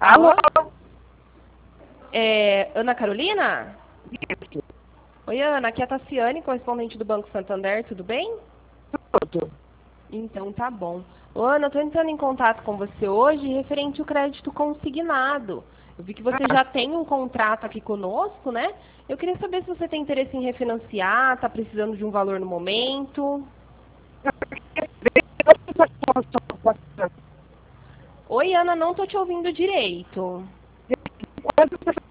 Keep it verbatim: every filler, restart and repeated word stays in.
Alô? É, Ana Carolina? Oi, Ana, aqui é a Tassiane, correspondente do Banco Santander, tudo bem? Tudo. Então tá bom. Ô, Ana, eu tô entrando em contato com você hoje referente ao crédito consignado. Eu vi que você já tem um contrato aqui conosco, né? Eu queria saber se você tem interesse em refinanciar, tá precisando de um valor no momento. Oi, Ana, não tô te ouvindo direito.